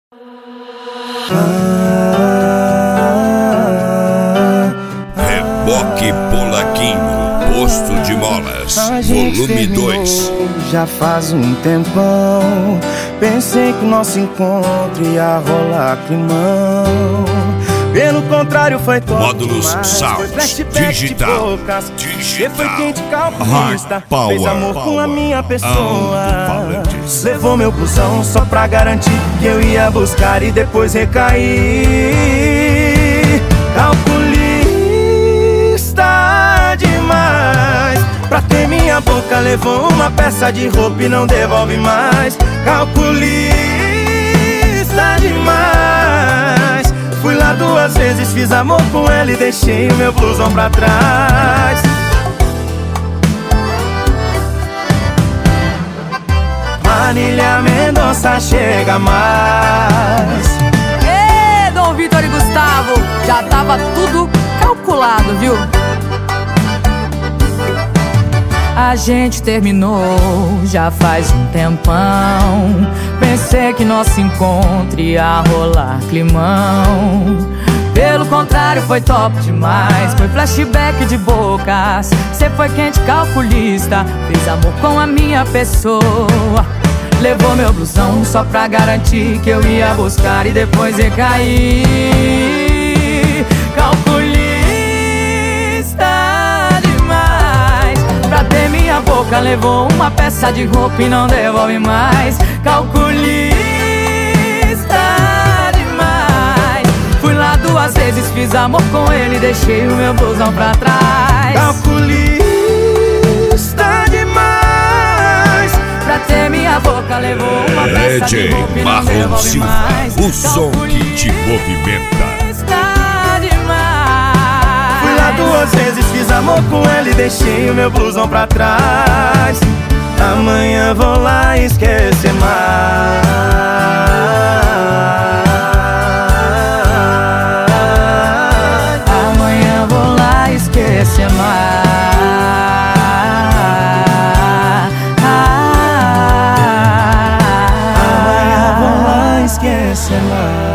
Reboque Polaquinho, posto de molas, volume 2. Já faz um tempão, pensei que o nosso encontro ia rolar climão. Pelo contrário, foi top Módulos demais. Sound, Foi flashback digital, de bocas. digital. Você foi quente calculista, Hard power, fez amor com a minha pessoa. alto-falantes. Levou meu pulsão só pra garantir que eu ia buscar e depois recair. Calculista demais. Pra ter minha boca levou uma peça de roupa e não devolve mais. Calculista demais. Fui lá 2 vezes, fiz amor com ela e deixei o meu blusão pra trás. Marília Mendonça chega mais. Ê, Dom Vitor e Gustavo, já tava tudo calculado, viu? A gente terminou já faz um tempão. Pensei que nosso encontro ia rolar climão. Pelo contrário, foi top demais. Foi flashback de bocas. Cê foi quente calculista, fez amor com a minha pessoa. Levou meu blusão só pra garantir que eu ia buscar e depois recair. Calculista demais. Pra ter minha boca levou uma peça de roupa e não devolve mais. Calculista demais. Fui lá 2 vezes, fiz amor com ele e deixei o meu blusão pra trás. Calculista demais. Pra ter minha boca levou uma peça de DJ roupa e não Marrom devolve Silva, mais. o som que te movimenta. Demais. Fui lá 2 vezes, fiz amor com ela e deixei o meu blusão pra trás. Amanhã vou lá esquecer mais. Amanhã vou lá esquecer mais. Amanhã vou lá esquecer mais.